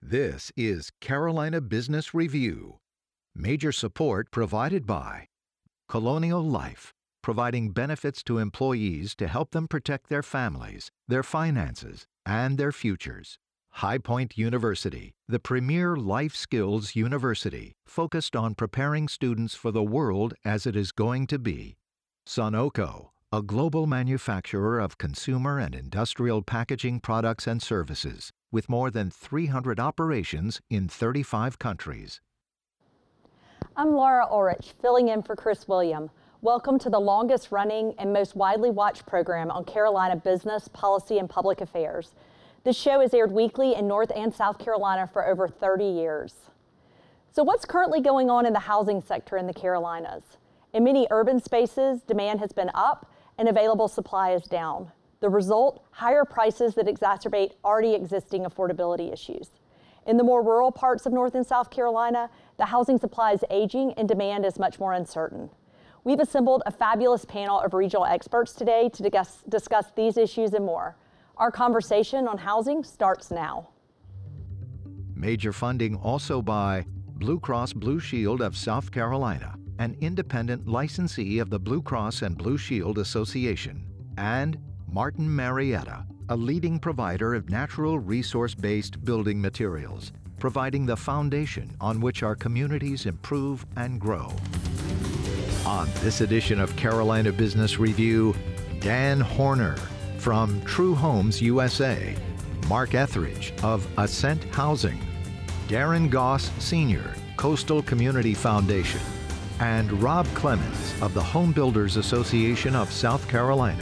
This is Carolina Business Review. Major support provided by Colonial Life, providing benefits to employees to help them protect their families, their finances, and their futures. High Point University, the premier life skills university focused on preparing students for the world as it is going to be. Sunoco, a global manufacturer of consumer and industrial packaging products and services, with more than 300 operations in 35 countries. I'm Laura Ulrich, filling in for Chris William. Welcome to the longest running and most widely watched program on Carolina business, policy, and public affairs. This show is aired weekly in North and South Carolina for over 30 years. So what's currently going on in the housing sector in the Carolinas? In many urban spaces, demand has been up and available supply is down. The result, higher prices that exacerbate already existing affordability issues. In the more rural parts of North and South Carolina, the housing supply is aging and demand is much more uncertain. We've assembled a fabulous panel of regional experts today to discuss these issues and more. Our conversation on housing starts now. Major funding also by Blue Cross Blue Shield of South Carolina, an independent licensee of the Blue Cross and Blue Shield Association, and Martin Marietta, a leading provider of natural resource-based building materials, providing the foundation on which our communities improve and grow. On this edition of Carolina Business Review, Dan Horner from True Homes USA, Mark Etheridge of Ascent Housing, Darren Goss Sr., Coastal Community Foundation, and Rob Clemens of the Home Builders Association of South Carolina.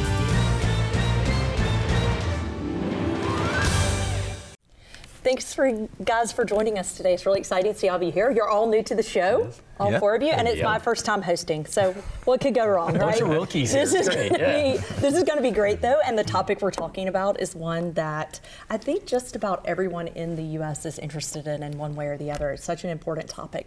Thanks guys for joining us today. It's really exciting to see all of you here. You're all new to the show, all four of you, and it's my first time hosting. So what could go wrong, right? A bunch of rookies here. This is going to be great, though, and the topic we're talking about is one that I think just about everyone in the U.S. is interested in one way or the other. It's such an important topic.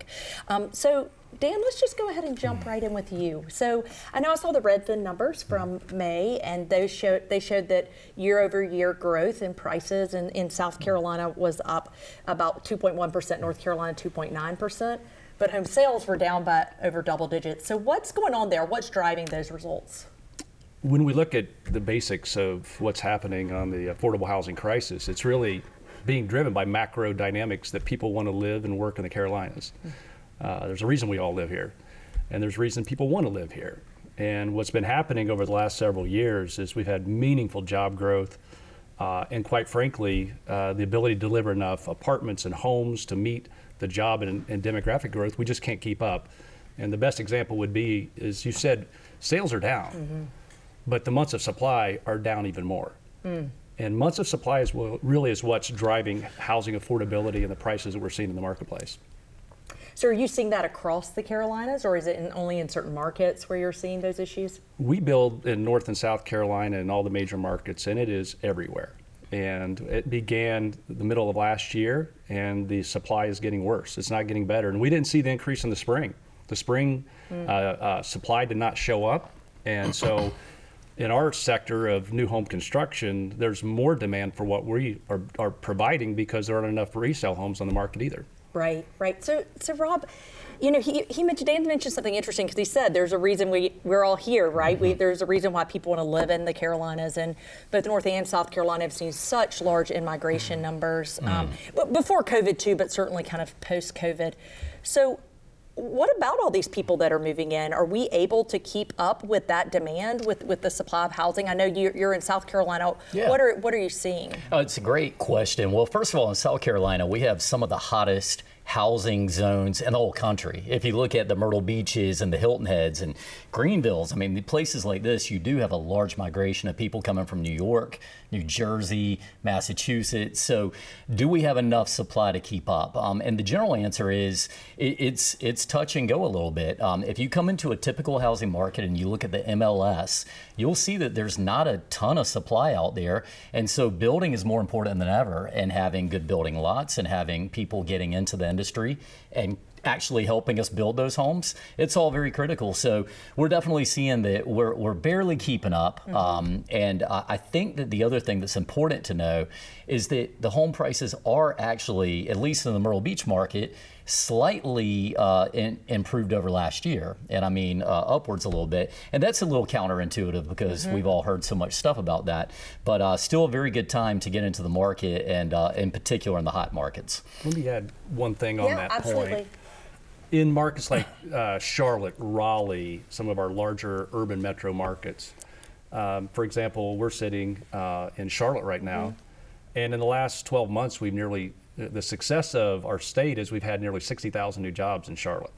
So Dan, let's just go ahead and jump right in with you. So I know I saw the Redfin numbers from May, and they showed that year-over-year growth in prices in South Carolina was up about 2.1%, North Carolina 2.9%, but home sales were down by over double digits. So what's going on there? What's driving those results? When we look at the basics of what's happening on the affordable housing crisis, it's really being driven by macro dynamics that people want to live and work in the Carolinas. There's a reason we all live here, and there's a reason people want to live here. And what's been happening over the last several years is we've had meaningful job growth, and quite frankly, the ability to deliver enough apartments and homes to meet the job and demographic growth. We just can't keep up. And the best example would be, as you said, sales are down, but the months of supply are down even more. And months of supply is what's driving housing affordability and the prices that we're seeing in the marketplace. So are you seeing that across the Carolinas, or is it only in certain markets where you're seeing those issues? We build in North and South Carolina and all the major markets, and it is everywhere. And it began the middle of last year, and the supply is getting worse. It's not getting better. And we didn't see the increase in the spring. The spring supply did not show up. And so in our sector of new home construction, there's more demand for what we are providing because there aren't enough resale homes on the market either. Right. So Rob, Dan mentioned something interesting because he said there's a reason we're all here, right? There's a reason why people want to live in the Carolinas, and both North and South Carolina have seen such large in-migration numbers before COVID too, but certainly kind of post-COVID. So what about all these people that are moving in? Are we able to keep up with that demand with the supply of housing? I know you're in South Carolina. Yeah. What are you seeing? It's a great question. Well, first of all, in South Carolina, we have some of the hottest housing zones in the whole country. If you look at the Myrtle Beaches and the Hilton Heads and Greenvilles, I mean, the places like this, you do have a large migration of people coming from New York, New Jersey, Massachusetts. So do we have enough supply to keep up? And the general answer is it's touch and go a little bit. If you come into a typical housing market and you look at the MLS, you'll see that there's not a ton of supply out there. And so building is more important than ever, and having good building lots and having people getting into the industry and actually helping us build those homes, it's all very critical. So we're definitely seeing that we're barely keeping up. And I think that the other thing that's important to know is that the home prices are actually, at least in the Myrtle Beach market, slightly improved over last year. And I mean, upwards a little bit. And that's a little counterintuitive because we've all heard so much stuff about that. But still a very good time to get into the market, and in particular in the hot markets. Let me add one thing on that absolutely. point. In markets like Charlotte, Raleigh, some of our larger urban metro markets, for example, we're sitting in Charlotte right now, and in the last 12 months, the success of our state is we've had nearly 60,000 new jobs in Charlotte.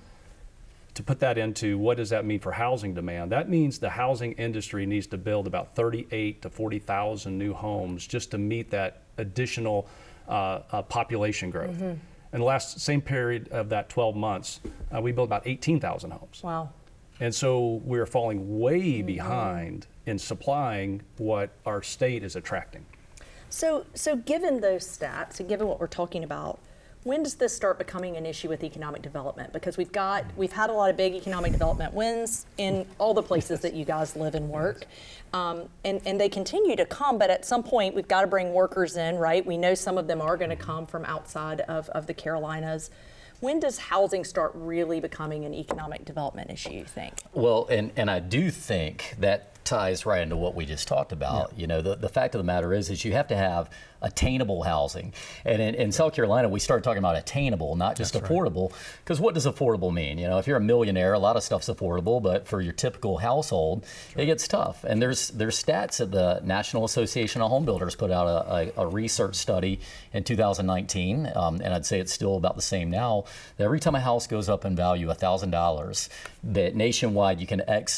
To put that into what does that mean for housing demand? That means the housing industry needs to build about 38 to 40,000 new homes just to meet that additional population growth. In the same period of that 12 months, we built about 18,000 homes. Wow. And so we're falling way behind in supplying what our state is attracting. So given those stats and given what we're talking about, when does this start becoming an issue with economic development? Because we've had a lot of big economic development wins in all the places that you guys live and work. And they continue to come, but at some point we've got to bring workers in, right? We know some of them are going to come from outside of the Carolinas. When does housing start really becoming an economic development issue, you think? Well, and I do think that ties right into what we just talked about. You know, the fact of the matter is you have to have attainable housing. And in South Carolina, we started talking about attainable, not just affordable. Because what does affordable mean? You know, if you're a millionaire, a lot of stuff's affordable, but for your typical household, it gets tough. And there's stats that the National Association of Home Builders put out a research study in 2019, and I'd say it's still about the same now, that every time a house goes up in value $1,000, that nationwide you can X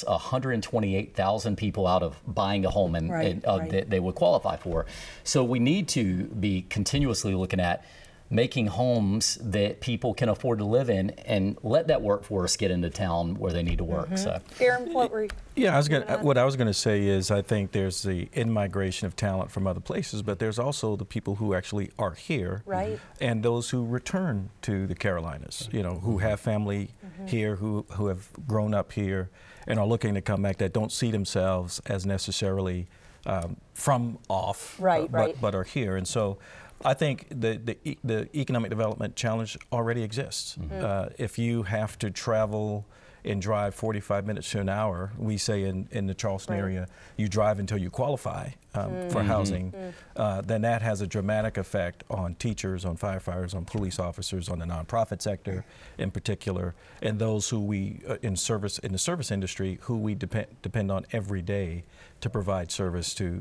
128,000 people out of buying a home that they would qualify for. So we need to be continuously looking at making homes that people can afford to live in and let that workforce get into town where they need to work. So, Aaron, what were you? Yeah, what I was going to say is I think there's the in-migration of talent from other places, but there's also the people who actually are here, right, and those who return to the Carolinas, you know, who have family here, who have grown up here and are looking to come back, that don't see themselves as necessarily from off, but are here. And so I think the economic development challenge already exists. If you have to travel and drive 45 minutes to an hour, we say in the Charleston area, you drive until you qualify for housing, then that has a dramatic effect on teachers, on firefighters, on police officers, on the nonprofit sector in particular, and those who we in the service industry who we depend on every day to provide service to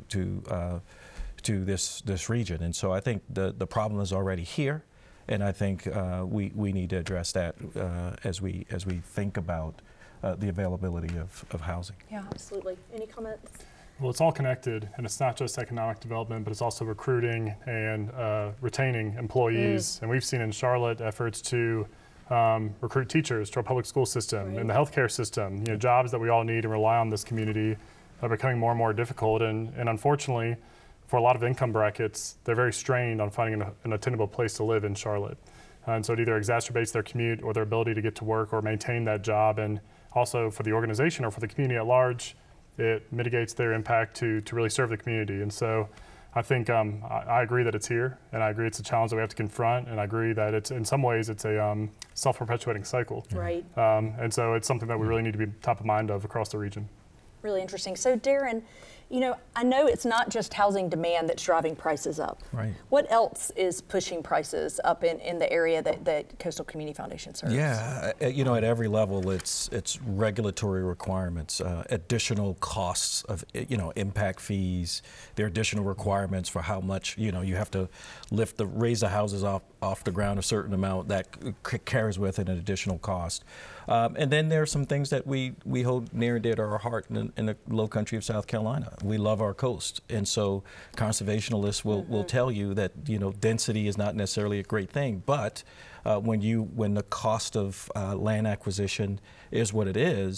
this region. And so I think the problem is already here, and I think we need to address that as we think about the availability of housing. Yeah, absolutely. Any comments? Well, it's all connected, and it's not just economic development, but it's also recruiting and retaining employees. And we've seen in Charlotte efforts to recruit teachers to our public school system, in the healthcare system. You know, jobs that we all need and rely on this community are becoming more and more difficult. And unfortunately, for a lot of income brackets, they're very strained on finding an attainable place to live in Charlotte. And so it either exacerbates their commute or their ability to get to work or maintain that job. And also for the organization or for the community at large, it mitigates their impact to really serve the community. And so I think I agree that it's here, and I agree it's a challenge that we have to confront, and I agree that it's in some ways it's a self-perpetuating cycle. Right. And so it's something that we really need to be top of mind of across the region. Really interesting. So Darren, you know, I know it's not just housing demand that's driving prices up. Right. What else is pushing prices up in the area that Coastal Community Foundation serves? Yeah, you know, at every level, it's regulatory requirements, additional costs of, you know, impact fees. There are additional requirements for how much, you know, you have to raise the houses off the ground a certain amount that carries with it an additional cost. And then there are some things that we hold near and dear to our heart in the low country of South Carolina. We love our coast, and so conservationalists will tell you that, you know, density is not necessarily a great thing, but when the cost of land acquisition is what it is,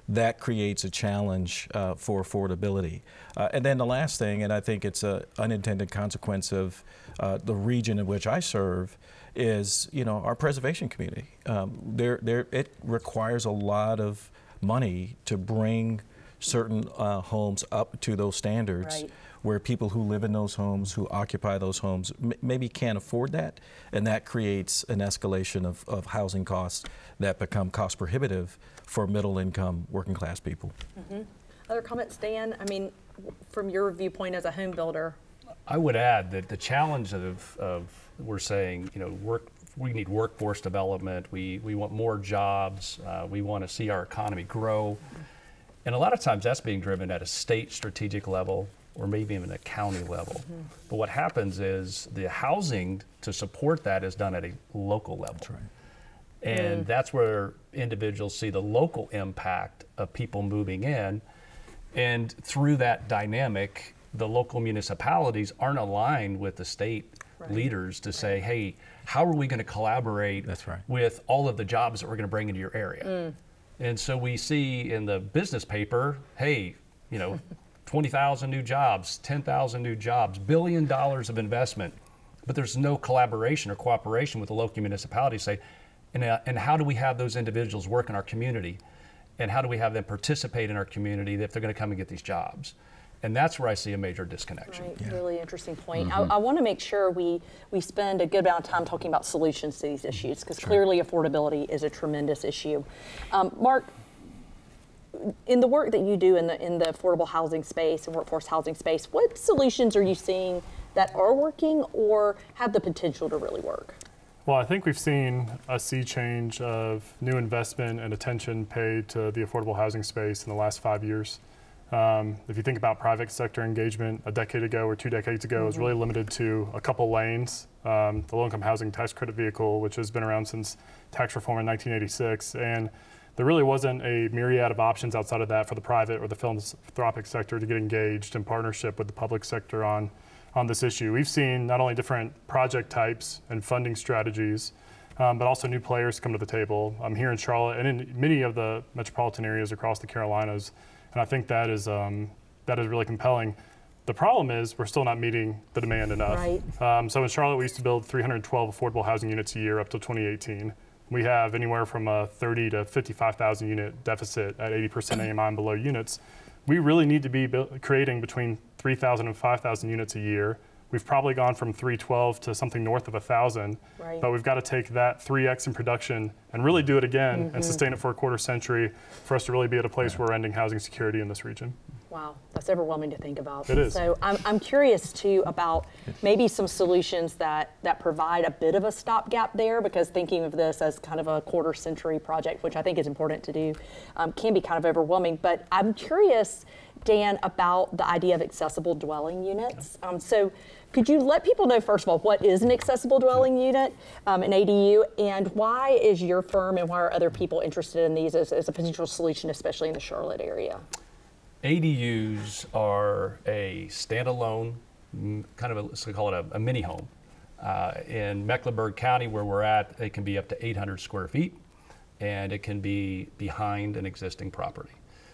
that creates a challenge for affordability. And then the last thing, and I think it's an unintended consequence of the region in which I serve, is our preservation community. It requires a lot of money to bring certain homes up to those standards, where people who live in those homes, who occupy those homes, maybe can't afford that, and that creates an escalation of housing costs that become cost prohibitive for middle income working class people. Other comments, Dan? I mean, from your viewpoint as a home builder? I would add that the challenge of we're saying, we need workforce development, we want more jobs, we want to see our economy grow. And a lot of times that's being driven at a state strategic level or maybe even a county level. But what happens is the housing to support that is done at a local level. That's right. And that's where individuals see the local impact of people moving in. And through that dynamic, the local municipalities aren't aligned with the state leaders to say, hey, how are we going to collaborate with all of the jobs that we're going to bring into your area? And so we see in the business paper, hey, 20,000 new jobs, 10,000 new jobs, $1 billion of investment, but there's no collaboration or cooperation with the local municipality to say, and how do we have those individuals work in our community? And how do we have them participate in our community if they're going to come and get these jobs? And that's where I see a major disconnection. Right, really interesting point. I want to make sure we spend a good amount of time talking about solutions to these issues, because clearly affordability is a tremendous issue. Mark, in the work that you do in the affordable housing space and workforce housing space, what solutions are you seeing that are working or have the potential to really work? Well, I think we've seen a sea change of new investment and attention paid to the affordable housing space in the last 5 years. If you think about private sector engagement a decade ago or 2 decades ago, it was really limited to a couple lanes. The low-income housing tax credit vehicle, which has been around since tax reform in 1986. And there really wasn't a myriad of options outside of that for the private or the philanthropic sector to get engaged in partnership with the public sector on this issue. We've seen not only different project types and funding strategies, but also new players come to the table here in Charlotte and in many of the metropolitan areas across the Carolinas. And I think that is really compelling. The problem is we're still not meeting the demand enough. Right. So in Charlotte, we used to build 312 affordable housing units a year up to 2018. We have anywhere from a 30 to 55,000 unit deficit at 80% AMI and below units. We really need to be creating between 3,000 and 5,000 units a year. We've probably gone from 312 to something north of 1,000, but we've got to take that 3x in production and really do it again and sustain it for a quarter century for us to really be at a place where we're ending housing security in this region. Wow, that's overwhelming to think about. It is. So I'm curious too about maybe some solutions that provide a bit of a stopgap there, because thinking of this as kind of a quarter century project, which I think is important to do, can be kind of overwhelming. But I'm curious, Dan, about the idea of accessible dwelling units. So could you let people know, first of all, what is an accessible dwelling unit, an ADU, and why is your firm and why are other people interested in these as a potential solution, especially in the Charlotte area? ADUs are a standalone, kind of let's call it a mini home. In Mecklenburg County, where we're at, it can be up to 800 square feet, and it can be behind an existing property.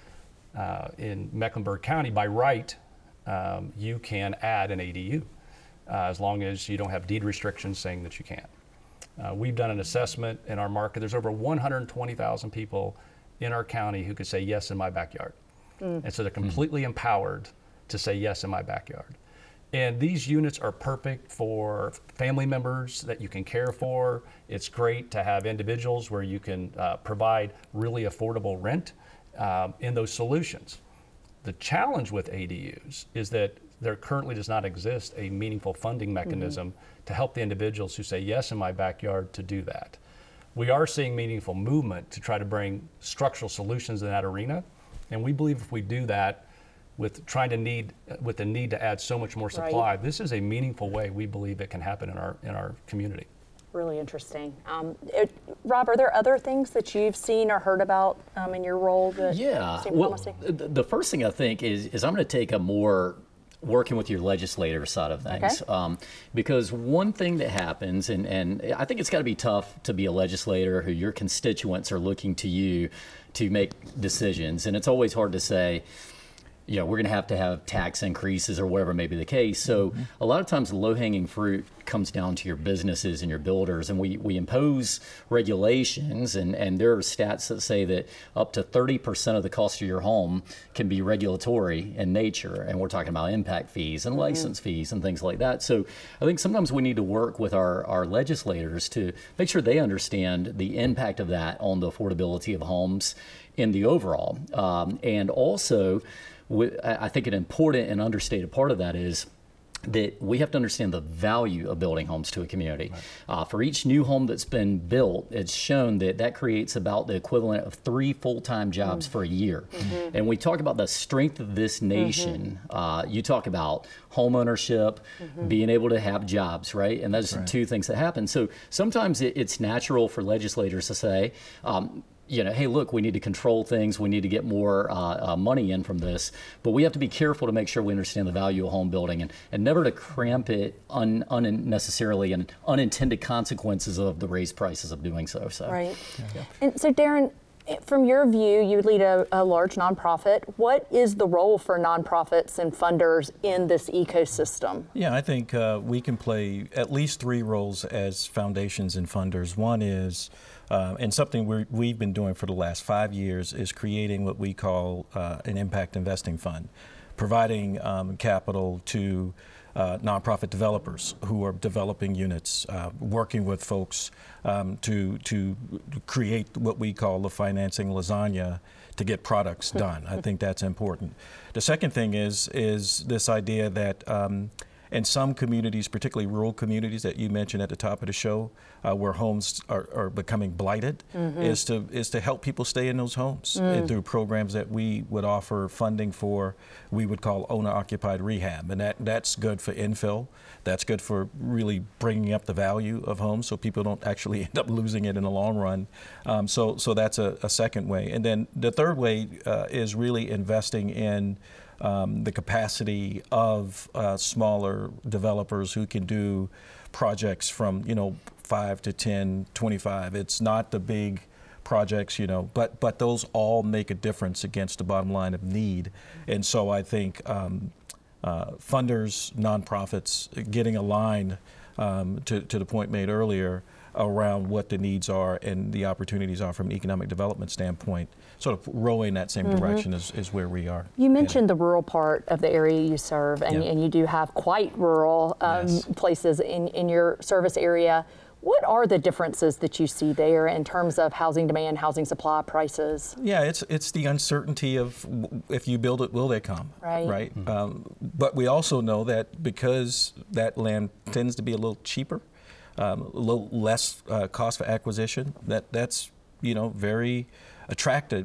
In Mecklenburg County, by right, you can add an ADU, as long as you don't have deed restrictions saying that you can't. We've done an assessment in our market. There's over 120,000 people in our county who could say yes in my backyard. And so they're completely empowered to say yes in my backyard. And these units are perfect for family members that you can care for. It's great to have individuals where you can provide really affordable rent in those solutions. The challenge with ADUs is that there currently does not exist a meaningful funding mechanism to help the individuals who say yes in my backyard to do that. We are seeing meaningful movement to try to bring structural solutions in that arena. And we believe if we do that with the need to add so much more supply, this is a meaningful way we believe it can happen in our community. Really interesting. Rob, are there other things that you've seen or heard about in your role that seem promising? The first thing I think is I'm going to take a more working with your legislator side of things. Because one thing that happens, and I think it's got to be tough to be a legislator who your constituents are looking to you to make decisions. And it's always hard to say, we're going to have tax increases or whatever may be the case. So a lot of times the low-hanging fruit comes down to your businesses and your builders, and we impose regulations, and there are stats that say that up to 30% of the cost of your home can be regulatory in nature, and we're talking about impact fees and license fees and things like that. So I think sometimes we need to work with our legislators to make sure they understand the impact of that on the affordability of homes in the overall. And also, I think an important and understated part of that is that we have to understand the value of building homes to a community. For each new home that's been built, it's shown that creates about the equivalent of 3 full-time jobs for a year. And we talk about the strength of this nation. You talk about home ownership, being able to have jobs, right? And those are two things that happen. So sometimes it's natural for legislators to say, hey, look, we need to control things. We need to get more money in from this. But we have to be careful to make sure we understand the value of home building and never to cramp it unnecessarily and unintended consequences of the raised prices of doing so. Right. And so, Darren, from your view, you lead a large nonprofit. What is the role for nonprofits and funders in this ecosystem? Yeah, I think we can play at least 3 roles as foundations and funders. One is, and something we've been doing for the last 5 years, is creating what we call an impact investing fund, providing capital to nonprofit developers who are developing units, working with folks to create what we call the financing lasagna to get products done. I think that's important. The second thing is this idea that in some communities, particularly rural communities that you mentioned at the top of the show, where homes are becoming blighted, is to help people stay in those homes and through programs that we would offer funding for, we would call owner-occupied rehab. And that's good for infill. That's good for really bringing up the value of homes so people don't actually end up losing it in the long run. So that's a second way. And then the third way is really investing in the capacity of smaller developers who can do projects from 5 to 10, 25. It's not the big projects, but those all make a difference against the bottom line of need. And so I think funders, nonprofits, getting aligned to the point made earlier around what the needs are and the opportunities are from an economic development standpoint, sort of rowing that same direction is where we are. You mentioned the rural part of the area you serve, and you do have quite rural places in your service area. What are the differences that you see there in terms of housing demand, housing supply, prices? Yeah, it's the uncertainty of if you build it, will they come? Right. But we also know that because that land tends to be a little cheaper, a little less cost for acquisition, that's very attractive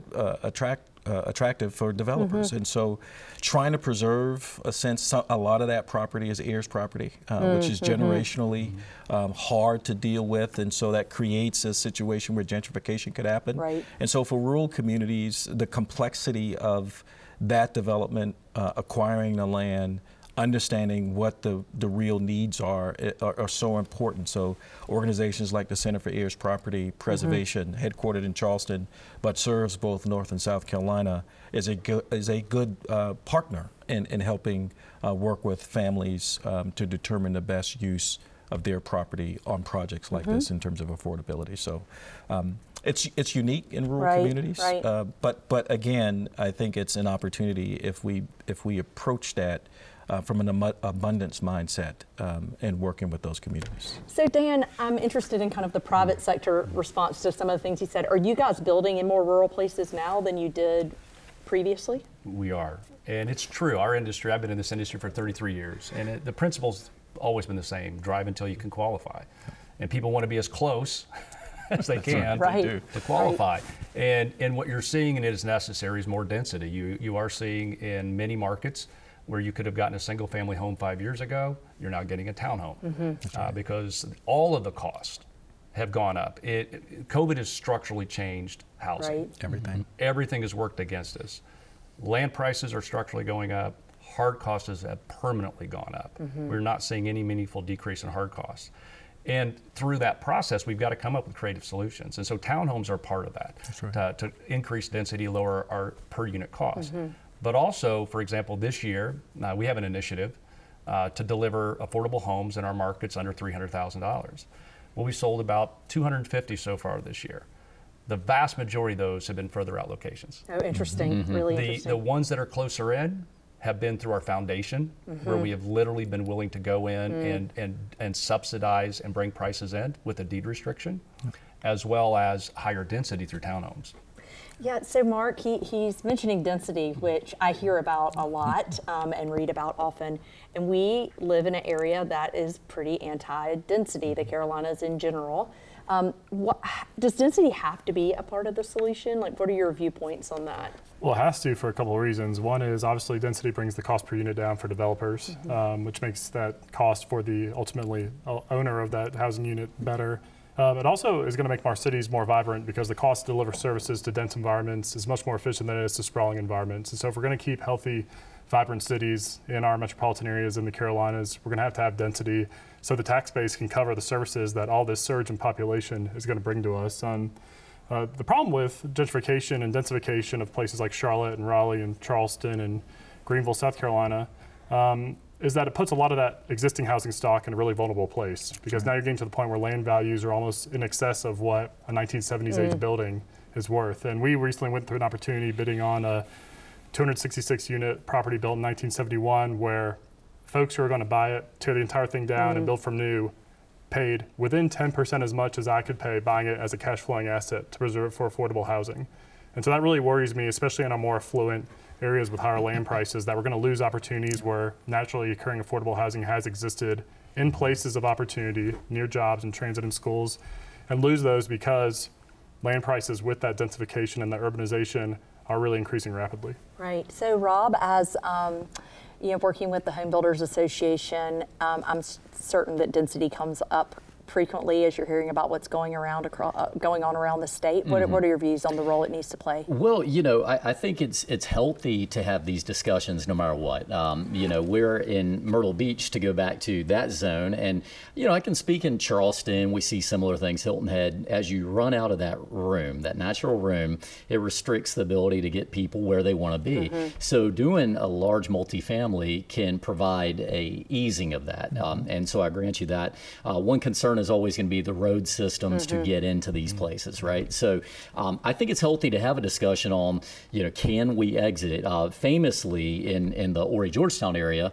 for developers. And so trying to preserve a lot of that property is heirs property, which is generationally hard to deal with. And so that creates a situation where gentrification could happen. And so for rural communities, the complexity of that development, acquiring the land, understanding what the real needs are so important. So organizations like the Center for Heirs Property Preservation, headquartered in Charleston, but serves both North and South Carolina, is a good partner in helping work with families to determine the best use of their property on projects like this in terms of affordability. So it's unique in rural communities, but again, I think it's an opportunity if we approach that from an abundance mindset and working with those communities. So Dan, I'm interested in kind of the private sector response to some of the things you said. Are you guys building in more rural places now than you did previously? We are, and it's true. Our industry, I've been in this industry for 33 years, and the principle's always been the same: drive until you can qualify. And people want to be as close as they can to qualify. And what you're seeing, and it is necessary, is more density. You are seeing in many markets where you could have gotten a single family home 5 years ago, you're now getting a townhome because all of the costs have gone up. COVID has structurally changed housing. Everything. Everything has worked against us. Land prices are structurally going up. hard costs have permanently gone up. We're not seeing any meaningful decrease in hard costs. And through that process, we've got to come up with creative solutions. And so townhomes are part of that. That's right. To increase density, lower our per unit cost. But also, for example, this year, we have an initiative to deliver affordable homes in our markets under $300,000. Well, we sold about 250 so far this year. The vast majority of those have been further out locations. Oh, interesting. Really interesting. The ones that are closer in have been through our foundation, where we have literally been willing to go in and subsidize and bring prices in with a deed restriction, as well as higher density through townhomes. Yeah, so Mark, he's mentioning density, which I hear about a lot and read about often. And we live in an area that is pretty anti-density, the Carolinas in general. Does density have to be a part of the solution? Like, what are your viewpoints on that? Well, it has to for a couple of reasons. One is obviously density brings the cost per unit down for developers, which makes that cost for the ultimately owner of that housing unit better. It also is going to make our cities more vibrant because the cost to deliver services to dense environments is much more efficient than it is to sprawling environments. And so if we're going to keep healthy, vibrant cities in our metropolitan areas in the Carolinas, we're going to have density so the tax base can cover the services that all this surge in population is going to bring to us. The problem with gentrification and densification of places like Charlotte and Raleigh and Charleston and Greenville, South Carolina, is that it puts a lot of that existing housing stock in a really vulnerable place, because now you're getting to the point where land values are almost in excess of what a 1970s age building is worth. And we recently went through an opportunity bidding on a 266 unit property built in 1971, where folks who are going to buy it, tear the entire thing down and build from new, paid within 10% as much as I could pay buying it as a cash flowing asset to preserve it for affordable housing. And so that really worries me, especially in our more affluent areas with higher land prices, that we're going to lose opportunities where naturally occurring affordable housing has existed in places of opportunity near jobs and transit and schools, and lose those because land prices with that densification and that urbanization are really increasing rapidly. Right. So Rob, as working with the Home Builders Association, I'm certain that density comes up frequently as you're hearing about what's going on around the state. What are your views on the role it needs to play? Well, I think it's healthy to have these discussions no matter what. We're in Myrtle Beach, to go back to that zone, and I can speak in Charleston. We see similar things. Hilton Head, as you run out of that room, that natural room, it restricts the ability to get people where they want to be. So doing a large multifamily can provide a easing of that, and so I grant you that. One concern is always going to be the road systems to get into these places, right? So I think it's healthy to have a discussion on, can we exit? Famously in the Horry Georgetown area,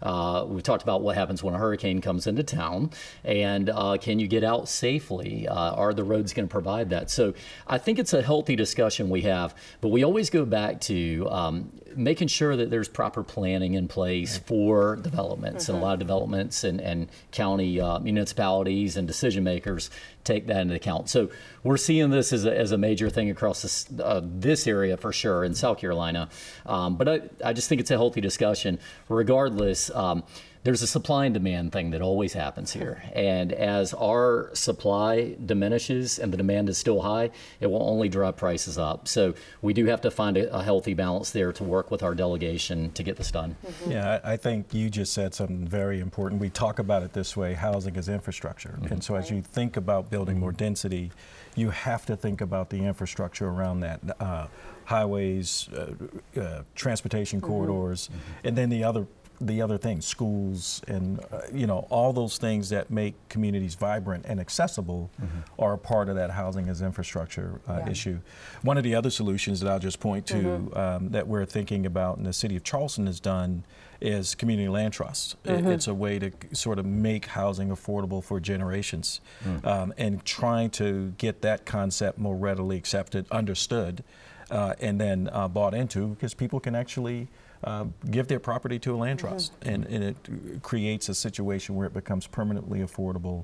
we talked about what happens when a hurricane comes into town, and can you get out safely? Are the roads going to provide that? So I think it's a healthy discussion we have, but we always go back to making sure that there's proper planning in place for developments, and a lot of developments and county municipalities and decision makers take that into account. So we're seeing this as a major thing across this area for sure in South Carolina. But I just think it's a healthy discussion. Regardless, there's a supply and demand thing that always happens here. And as our supply diminishes and the demand is still high, it will only drive prices up. So we do have to find a healthy balance there to work with our delegation to get this done. Yeah, I think you just said something very important. We talk about it this way: housing is infrastructure. And so as you think about building more density, you have to think about the infrastructure around that. Highways, transportation corridors, and then the other things, schools, and all those things that make communities vibrant and accessible are a part of that housing as infrastructure issue. One of the other solutions that I'll just point to that we're thinking about and the city of Charleston has done is community land trusts. It's a way to sort of make housing affordable for generations, and trying to get that concept more readily accepted, understood, and then bought into, because people can actually give their property to a land trust, and it creates a situation where it becomes permanently affordable,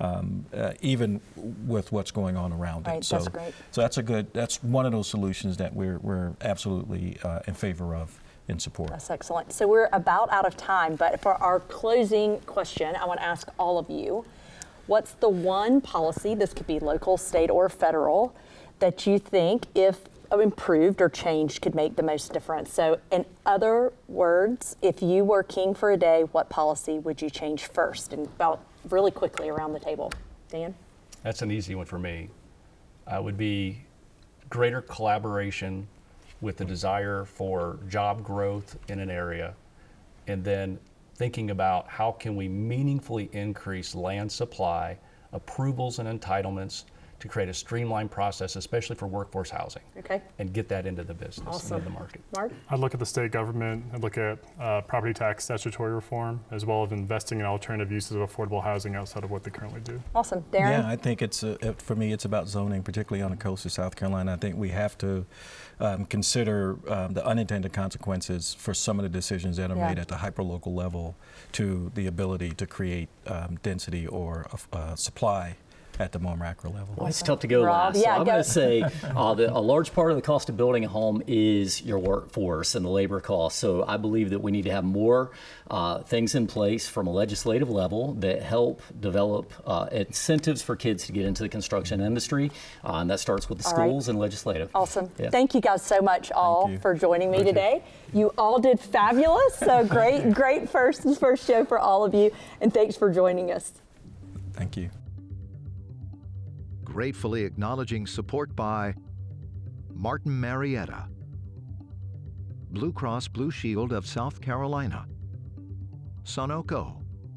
even with what's going on around it. So, that's great. So that's one of those solutions that we're absolutely in favor of and support. That's excellent. So we're about out of time, but for our closing question, I want to ask all of you, what's the one policy, this could be local, state, or federal, that you think if improved or changed could make the most difference? So in other words, if you were king for a day, what policy would you change first? And about really quickly around the table. Dan? That's an easy one for me. Would be greater collaboration with the desire for job growth in an area, and then thinking about how can we meaningfully increase land supply, approvals and entitlements to create a streamlined process, especially for workforce housing. Okay. And get that into the business Awesome. and into the market. Mark? I'd look at the state government. I'd look at property tax statutory reform, as well as investing in alternative uses of affordable housing outside of what they currently do. Awesome. Darren? Yeah, I think it's for me, it's about zoning, particularly on the coast of South Carolina. I think we have to consider the unintended consequences for some of the decisions that are made at the hyperlocal level to the ability to create density or supply at the more macro level. Well, it's tough to go Rob? last. Yeah, So I'm go. going to say a large part of the cost of building a home is your workforce and the labor costs. So I believe that we need to have more things in place from a legislative level that help develop incentives for kids to get into the construction industry. And that starts with the All right. schools and legislative. Awesome. Yeah. Thank you guys so much all you. for joining me Thank you. today. You all did fabulous. So great first show for all of you. And thanks for joining us. Thank you. Gratefully acknowledging support by Martin Marietta, Blue Cross Blue Shield of South Carolina, Sunoco,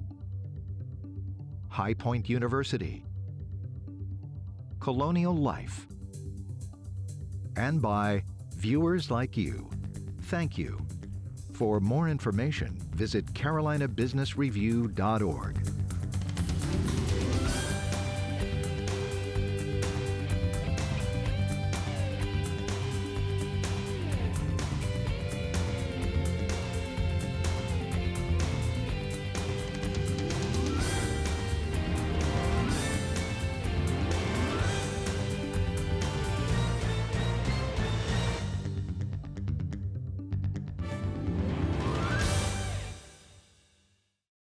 High Point University, Colonial Life, and by viewers like you. Thank you. For more information, visit carolinabusinessreview.org.